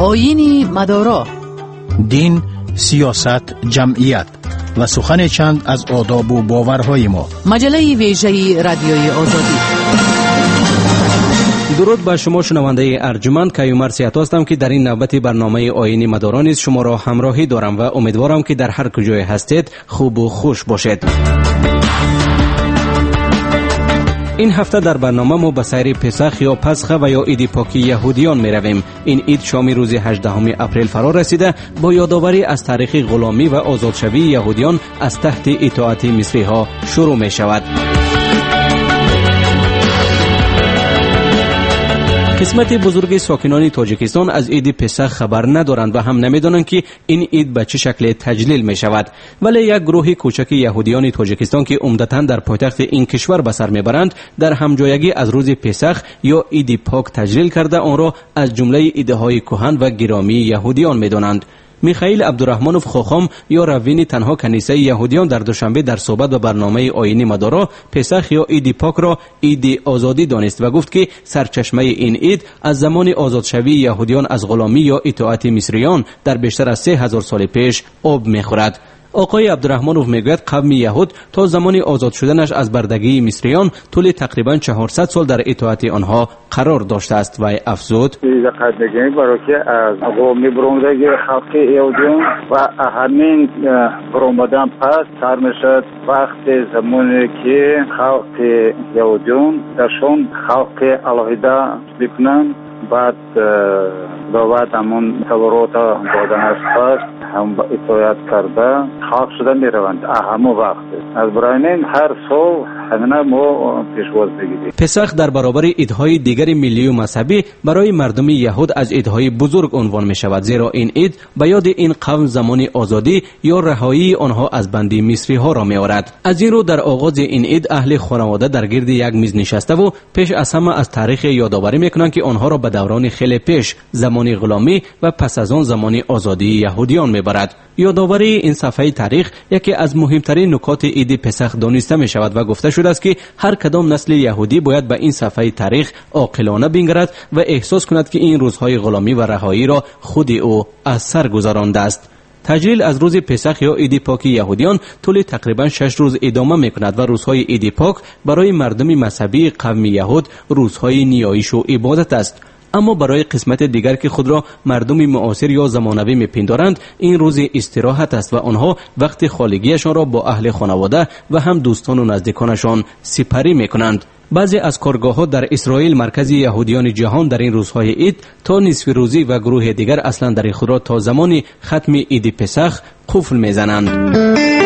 آیین مدارا، دین، سیاست، جمعیت و سخن چند از آداب و باورهای ما. مجله ویژه رادیوی آزادی. درود بر شما شنونده ارجمند. کیومرث سیات هستم که در این نوبت برنامه آیین مدارا نیز شما را همراهی دارم و امیدوارم که در هر کجای هستید خوب و خوش باشید. این هفته در برنامه ما به سیر پسخ یا پسخ و یا عید پاکی یهودیان می رویم. این عید شام روز 18 اپریل فرا رسیده با یادآوری از تاریخ غلامی و آزادشوی یهودیان از تحت اطاعت مصری ها شروع می شود. قسمت بزرگ ساکنان تاجیکستان از عید پسخ خبر ندارند و هم نمیدانند که این عید به چه شکل تجلیل می شود. ولی یک گروه کوچک یهودیان تاجیکستان که عمدتاً در پایتخت این کشور به سر میبرند در همجایگی از روز پسخ یا عید پاک تجلیل کرده آن را از جمله عیدهای کهن و گرامی یهودیان میدانند. میخائیل عبدالرحمنوف خوخام یا روین تنها کنیسه یهودیان در دوشنبه در صحبت به برنامه آیین مدارا پسخ یا عید پاک را عید آزادی دانست و گفت که سرچشمه این عید از زمان آزادشوی یهودیان از غلامی یا اطاعت مصریان در بیشتر از 3000 سال پیش آب میخورد. آقای عبدالرحمنوف میگوید قوم یهود تا زمان آزاد شدنش از بردگی مصریان طول تقریبا 400 سال در اطاعت آنها قرار داشته است و افزود برای که از قومی برآمدگی خلق یهودیان و همین برآمدن پس سر میشد وقت زمانی که خلق یهودیان درشون خلق الهیده بکنند بعد دعوت همون تورات دادن است پس هم با اطاعت کرده خلق شده می روند همون وقت از براینین هر سال همینه ما پیشواز بگیریم. پسخ در برابر عیدهای دیگر ملی و مذهبی برای مردم یهود از عیدهای بزرگ عنوان می شود، زیرا این عید به یاد این قوم زمان آزادی یا رهایی آنها از بندی مصری ها را می آورد. از این رو در آغاز این عید اهل خانواده در گرد یک میز نشسته و پیش از همه از تاریخ یادآوری میکنند که آنها را به دوران خیلی پیش زمان غلامی و پس از آن زمان آزادی یهودیان میبرد. یادآوری این صفحه تاریخ یکی از مهمترین نکات عید پسخ دانسته می شود و گفته شده است که هر کدام نسل یهودی باید به این صفحه تاریخ عاقلانه بنگرد و احساس کند که این روزهای غلامی و رهایی را خود او از سر گذرانده است. تجلیل از روز پسخ یا عید پاک یهودیان طول تقریبا 6 روز ادامه میکند و روزهای عید پاک برای مردم مذهبی قوم یهود روزهای نیایش و عبادت است. اما برای قسمت دیگر که خود را مردم معاصر یا زمانوی میپندارند این روز استراحت است و آنها وقت خالگیشان را با اهل خانواده و هم دوستان و نزدیکانشان سپری میکنند. بعضی از کارگاه‌ها در اسرائیل مرکز یهودیان جهان در این روزهای عید تا نصف روزی و گروه دیگر اصلا در خود را تا زمان ختم عید پسخ قفل میزنند.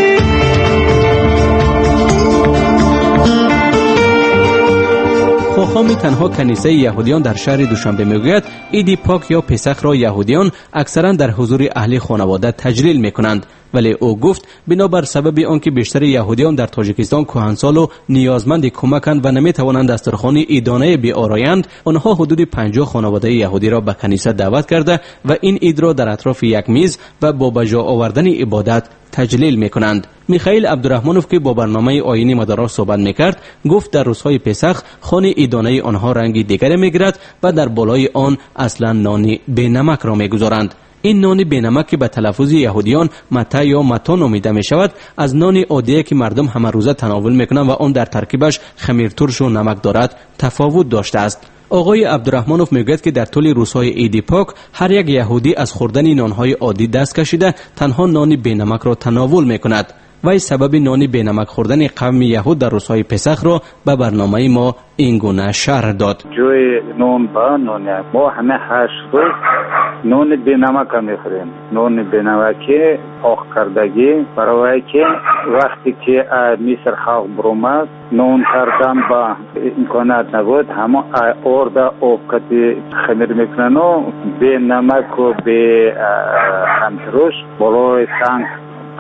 خوخام تنها کنیسه یهودیان در شهر دوشنبه میگوید عید پاک یا پسخ را یهودیان اکثرا در حضور اهل خانواده تجلیل میکنند، ولی او گفت بنابر سبب آنکه بیشتر یهودیان در تاجیکستان کهنسال و نیازمند کمکند و نمیتوانند دسترخوان عیدانه بیارایند، آنها حدود 50 خانواده یهودی را به کنیسه دعوت کرده و این عید را در اطراف یک میز و با بجا آوردن عبادت تجلیل میکنند. میخائیل عبدالرحمنوف که با برنامه آیین مدارا صحبت میکرد گفت در روزهای پسخ خوان عیدانه آنها رنگی دیگر میگیرد و در بالای آن اصلا نان بی نمک را میگذارند. این نان بی نمک که به تلفظ یهودیان متا یا متا نامیده می شود از نان عادی که مردم همه روزه تناول میکنند و آن در ترکیبش خمیر ترش و نمک دارد تفاوت داشته است. آقای عبدالرحمنوف میگوید که در طول روزهای عید پاک هر یک یهودی از خوردن نانهای عادی دست کشیده تنها نان بی نمک را تناول میکند. وی سبب نان بی نمک خوردن قوم یهود در روزهای پسخ را به برنامه ما این گونه شرح داد. جوی نان با نان ما همه 8 روز نان بی نمک میخوریم. نان بی نمک پاک کردگی برای که وقتی که مصر خلق برومد نان کردن با امکانات نبود، همه آرد آبکتی خمیر میکنن و بی نمک و بی خمتروش بالای سنگ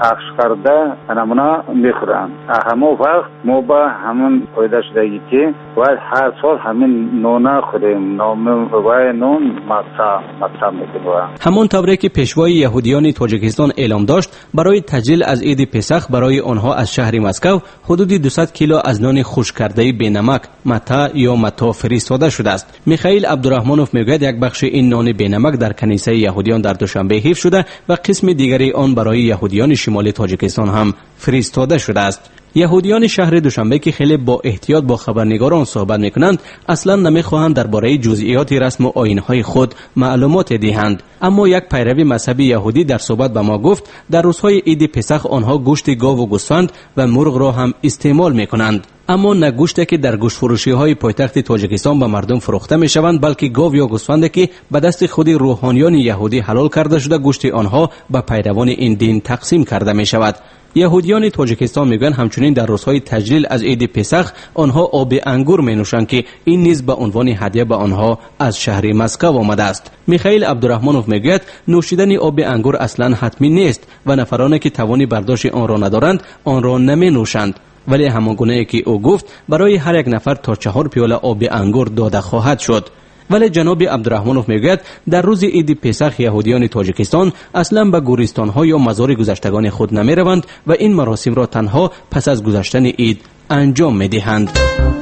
پخش کرده نمونه میخورن. همون وقت ما با همون پیدا شدگی که باید هر سال همین نونه خوریم، نام و نون مطعم میکنیم. همون طوری که پیشوای یهودیان تاجیکستان اعلام داشت برای تجلیل از عید پسخ برای آنها از شهر مسکو حدود 200 کیلو از نان خشک کرده به نمک متا فرستاده شده است. میخائیل عبدالرحمانوف میگوید یک بخش این نان به نمک در کنیسه یهودیان در دوشنبه حفظ شده و قسم دیگری آن برای یهودیان شمال تاجیکستان هم فرستاده شده است. یهودیان شهر دوشنبه که خیلی با احتیاط با خبرنگاران صحبت میکنند اصلا نمیخواهند درباره جزئیات رسم و آیین‌های خود معلومات دهند. اما یک پیرو مذهبی یهودی در صحبت به ما گفت در روزهای عید پسخ آنها گوشت گاو و گوسفند و مرغ را هم استعمال میکنند. اما نه گوشتی که در گوشت فروشی های پایتخت تاجیکستان به مردم فروخته می شوند، بلکه گاو یا گوسفندی که به دست خود روحانیان یهودی حلال کرده شده گوشت آنها به پیروان این دین تقسیم کرده می شود. یهودیان تاجیکستان میگویند همچنین در روزهای تجلیل از عید پسخ آنها آب انگور می نوشند که این نیز به عنوان هدیه به آنها از شهر مسکو آمده است. میخائیل عبدالرحمانوف میگوید نوشیدن آب انگور اصلا حتمی نیست و نفرانی که توان برداشت آن را ندارند آن را نمی نوشند. ولی همانگونه که او گفت برای هر یک نفر تا 4 پیاله آب انگور داده خواهد شد. ولی جناب عبدالرحمانوف میگوید در روز عید پسخ یهودیان تاجیکستان اصلا به گورستان‌ها یا مزار گذشتگان خود نمیروند و این مراسم را تنها پس از گذشتن عید انجام میدهند.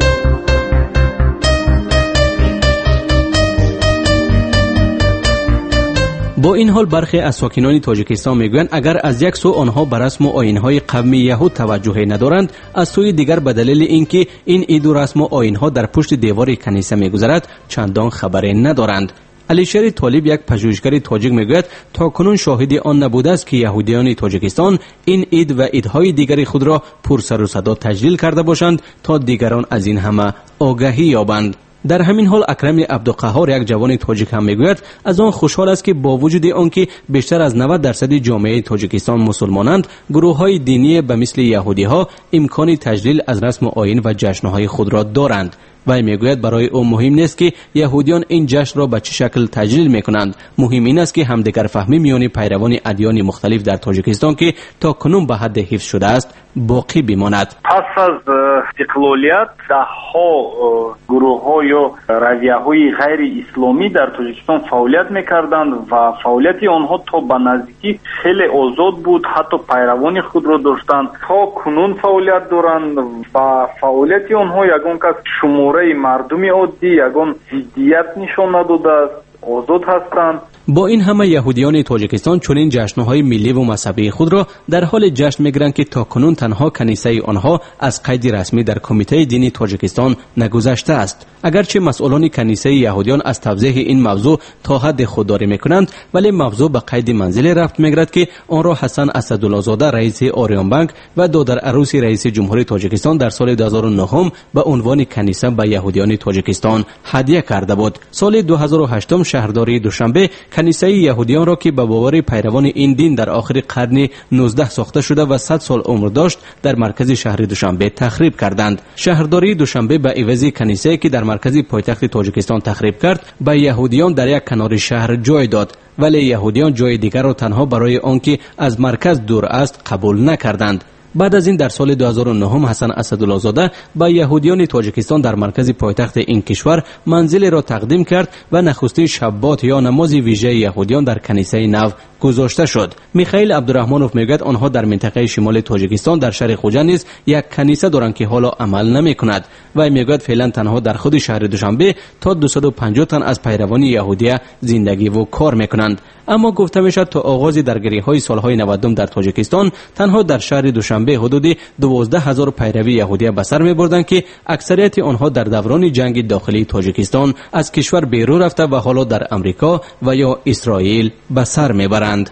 با این حال برخی از ساکنان تاجیکستان میگویند اگر از یک سو آنها به رسم و آیین‌های قومی یهود توجهی ندارند، از سوی دیگر به دلیل اینکه این عید و رسم و آیین‌ها در پشت دیوار کنیسه میگذرد چندان خبری ندارند. علیشیر طالب یک پژوهشگر تاجیک میگوید تا کنون شاهد آن نبوده است که یهودیان تاجیکستان این عید و عیدهای دیگری خود را پر سر و صدا تجلیل کرده باشند تا دیگران از این همه آگاهی یابند. در همین حال اکرم عبدالقهار یک جوان تاجیک هم میگوید از آن خوشحال است که با وجود آنکه بیشتر از 90% جامعه تاجیکستان مسلمانند، گروه‌های دینی به مثل یهودی‌ها امکان تجلیل از رسم و آیین و جشن‌های خود را دارند. و میگوید برای او مهم نیست که یهودیان این جشن را به چه شکل تجلیل میکنند، مهم این است که همدیگر فهمی میان پیروان ادیان مختلف در تاجیکستان که تا کنون به حد حفظ شده است باقی بماند. پس از استقلالیت ده‌ها گروه‌ها یا رویه‌های غیر اسلامی در تاجیکستان فعالیت میکردند و فعالیت آنها تا به نزدیکی خیلی آزاد بود، حتی پیروان خود را داشتند. تا کنون فعالیت دارند و فعالیت آنها یگان کس شماره مردم عادی یگان ضدیت نشان نداده است، آزاد هستند. با این همه یهودیان تاجیکستان چنین جشن‌های ملی و مذهبی خود را در حال جشن می‌گیرند که تا کنون تنها کنیسه آنها از قید رسمی در کمیته دینی تاجیکستان نگذشته است. اگرچه مسئولان کنیسه یهودیان از توضیح این موضوع تا حد خودداری می‌کنند، ولی موضوع به قید منزل رفت می‌گیرد که آن را حسن اسدالله زاده رئیس آریان بانک و دادر عروسی رئیس جمهوری تاجیکستان در سال 2009 به عنوان کنیسه به یهودیان تاجیکستان هدیه کرده بود. سال 2008 شهرداری دوشنبه کنیسه یهودیان را که به باور پیروان این دین در آخر قرن 19 ساخته شده و 100 سال عمر داشت در مرکز شهر دوشنبه تخریب کردند. شهرداری دوشنبه به عوض کنیسه که در مرکز پایتخت تاجیکستان تخریب کرد به یهودیان در یک کنار شهر جای داد، ولی یهودیان جای دیگر را تنها برای آنکه از مرکز دور است قبول نکردند. بعد از این در سال 2009 حسن اسدالله زاده با یهودیان تاجیکستان در مرکز پایتخت این کشور منزل را تقدیم کرد و نخستین شبات یا نماز ویژه یهودیان در کنیسه نو گذاشته شد. میخائیل عبدالرحمانوف میگوید آنها در منطقه شمال تاجیکستان در شهر خوجند نیز یک کنیسه دارند که حالا عمل نمیکند و میگوید فعلا تنها در خود شهر دوشنبه تا 250 تن از پیروان یهودی زندگی و کار میکنند. اما گفته میشد تا آغاز درگیری‌های سالهای 90 در تاجیکستان تنها در شهر دوشنبه حدود 12000 پیروی یهودی به سر میبردند که اکثریت آنها در دوران جنگ داخلی تاجیکستان از کشور بیرون رفته و حالا در امریکا و یا اسرائیل به سر میبرند.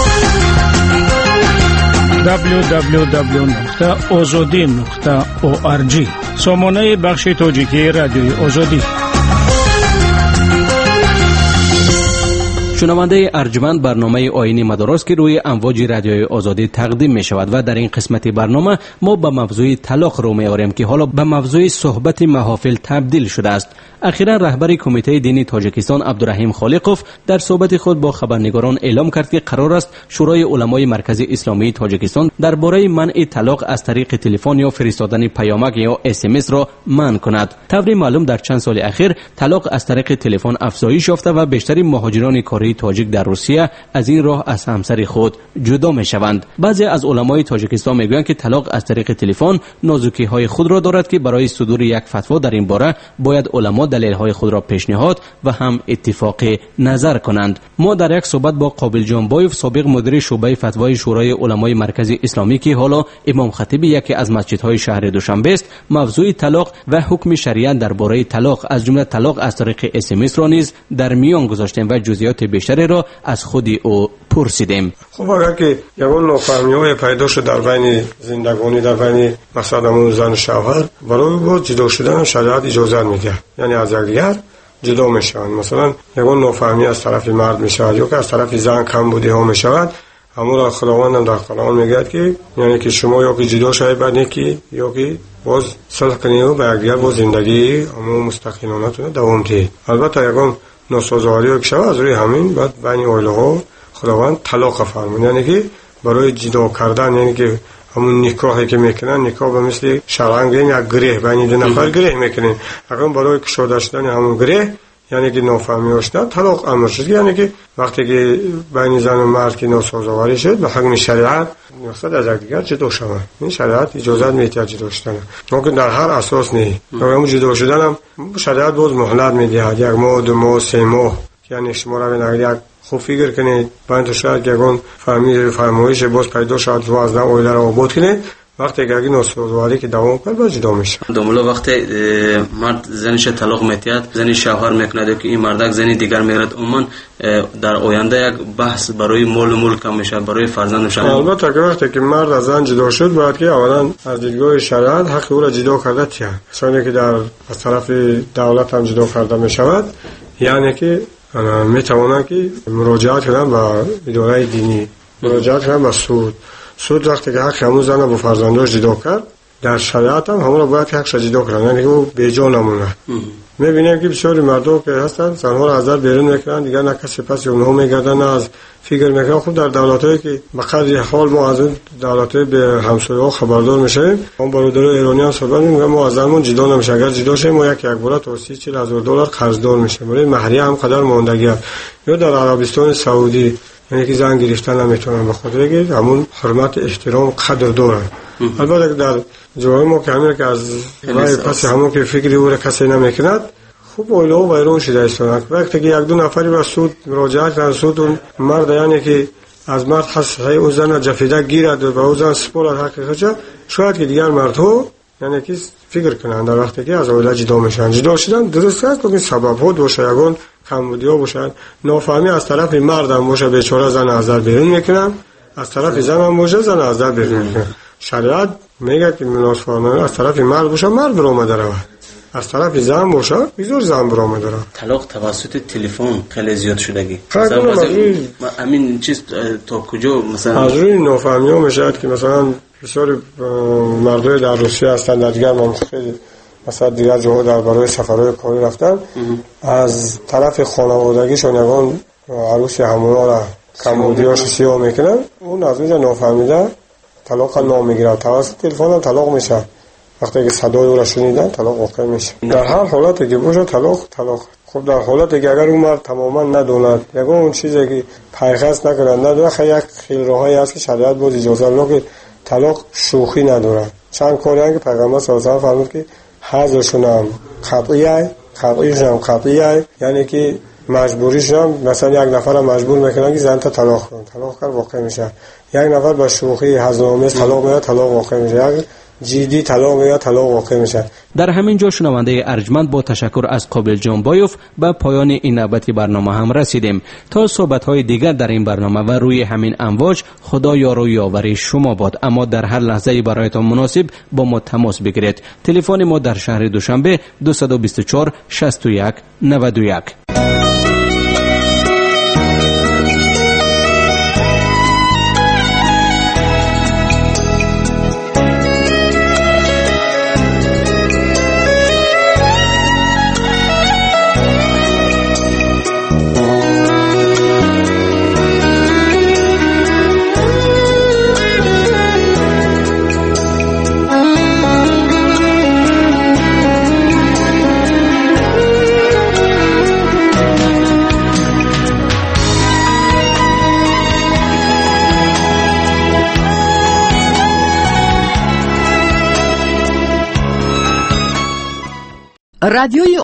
www.azadi.org سامانه بخش تاجیکی رادیوی آزادی. شنونده ارجمند، برنامه آیین مدارس که روی امواج رادیوی آزادی تقدیم می شود و در این قسمت برنامه ما به موضوع طلاق رو می آوریم که حالا به موضوع صحبت محافل تبدیل شده است. اخیرا رهبر کمیته دینی تاجیکستان عبدالرحیم خالقوف در صحبت خود با خبرنگاران اعلام کرد که قرار است شورای علمای مرکزی اسلامی تاجیکستان درباره منع طلاق از طریق تلفن یا فرستادن پیامک یا SMS را منع کند. طوری معلوم در چند سال اخیر طلاق از طریق تلفن افزایش یافته و بیشتر مهاجران کاری تاجیک در روسیه از این راه از همسر خود جدا می شوند. بعضی از علمای تاجیکستان میگویند که طلاق از طریق تلفن نازکی های خود را دارد که برای صدور یک فتوا در این باره باید علما دلیل های خود را پیشنهاد و هم اتفاق نظر کنند. ما در یک صحبت با قابل جان بایوف، سابق مدیر شعبه فتوای شورای علمای مرکزی اسلامی که حالا امام خطیب یکی از مسجدهای شهر دوشنبه است، موضوع طلاق و حکم شریعت درباره طلاق از جمله طلاق از طریق SMS را نیز در میان گذاشتیم و جزئیات بیشتری را از خود او پرسیدیم. خب اگر که یگان نافهمی‌های پیدا شد در بین زندگانی در بین مثلا زن و شوهر، برای با جدا شدن شریعت اجازه میده، یعنی از یکدیگر جدا میشن. مثلا یگان نافهمی از طرف مرد میشود یا که از طرف زن کم بودی ها میشود، همون خداوند هم در قرآن میگه که یعنی که شما یا که جدا شوید بعد نیکی یا که باز صلح کنید و با یکدیگر با زندگی همون مستقیمانتون دوام دهید. البته یگان ناسازگاری که شود از روی همین بعد بین اولیاء خداوند طلاق فرمود، یعنی که برای جدا کردن، یعنی که همون نکاحی که میکنن، نکاح به مثل شرعاً یک گره بین دو نفر گره میکنن، اگر برای کشاده شدن همون گره یعنی که نافهمی هاشتن طلاق امر شد، یعنی که وقتی که بین زن و مرد که ناسازگاری شد به حکم شریعت مقصد از دیگر جدا شوند. این شریعت اجازه میده جدا شدن، ممکن در هر اساس نه، اما جدا شدن هم شریعت باز مهلت میده، یک ماه، 2 ماه، 3 ماه، یعنی شما را یک خوب فکر کنید باید تو شاید یگان فرمایش باز پیدا شد و از اویل را آباد کنید. وقتی که این ناسازگاری که دوام کنه باز جدا میشه. دوملا وقتی مرد زنش طلاق میتیاد، زنی شوهر میکنه که این مردک زنی دیگر میرد، عموما در آینده یک بحث برای مال و ملک هم میشه، برای فرزندش. البته که وقتی که مرد از زن جدا شد باید که اولا از دیدگاه شریعت حق او را جدا کرده چیه، چون که در از طرف دولت هم جدا کرده میشود، یعنی که میتوانند که مراجعت کنند به اداره دینی، مراجعت کنند به سود وقتی که حق همون زن با فرزنداش جدا کرد، در شریعت هم همون را باید که حقش جدا کنند، یعنی که او بیجا نمونه. میبینیم که بسیاری مردم که هستن زنها را از در بیرون میکنن، دیگر نه کسی پس اونها میگردن نه از فکر میکنن. خود در دولتایی که به قدر حال ما از اون دولتای به همسایه‌ها خبردار میشیم، اون برادرای ایرانیان صحبت میگن ما از زنمون جدا نمیشه، اگر جدا شیم ما یک بار تا 30-40 $1000 قرضدار میشیم، برای مهریه هم قدر ماندگی است. یا در عربستان سعودی یعنی که زن گرفتن نمیتونن به خاطر اینکه همون حرمت احترام قدر دارن. البته در جای ما که همین که از راه پس همون که فکری او را کسی نمیکند، خوب اولا و بیرون شده ایستانند. وقتی که 1-2 نفری به سود مراجعه کردن، سود اون مرد یعنی که از مرد حسای او زن جفیده گیرد و به او زن سپولد حقیقت، شاید که دیگر مردها یعنی که فکر کنند در وقتی که از اولا جدا میشن. جدا شدن درست است، لیکن سبب ها باشه، یگان کمبودی‌ها باشه، نافهمی از طرف مرد هم باشه، بیچاره زن از در بیرون میکنن، از طرف زن هم باشه زن از در بیرون میکنن. شریعت میگه که مناسبانه از طرف مرد باشه مرد برآمده رود، از طرف زن باشه بزرگ زن برآمده رود. طلاق توسط تلفن خیلی زیاد شدگی. همین چیز تا کجا مثلا از روی نافهمی ها میشه که مثلا بسیاری مردای در روسیه هستن، در دیگر مناطق مثلا دیگر جاها در برای سفرهای کاری رفتن، از طرف خانوادگیشون یگان عروسی همونا را کمبودیاش سیاه میکنن، اون از اونجا نافهمیده طلاق نام میگیره، توسط تلفن هم طلاق میشه. وقتی که صدای او را شنیدن طلاق واقع میشه. در هر حالتی که باشه طلاق. خب در حالتی که اگر اون مرد تماما ندوند، یگان اون چیزی که پیخست نکنند نداره، یک خیلی راهی هست که شریعت بود اجازه میده که طلاق شوخی نداره. چند کاری که پیغمبر صلی الله علیه و آله فرمود که حذفشون هم قطعیه، یعنی که مجبوریش هم مثلا یک نفر مجبور میکنن که زن تا طلاق کنه، طلاق کار واقع میشه. یک نفر با شوخی هزارآمیز طلاق میده، طلاق واقع میشه. یک جدی طلاق میده، طلاق واقع میشه. در همین جا شنونده ارجمند با تشکر از قابل جان بایوف به پایان این نوبت برنامه هم رسیدیم. تا صحبت‌های دیگر در این برنامه و روی همین امواج، خدا یار و یاور شما باد. اما در هر لحظه برایتان مناسب با ما تماس بگیرید. تلفن ما در شهر دوشنبه 224 61 91. رادیوی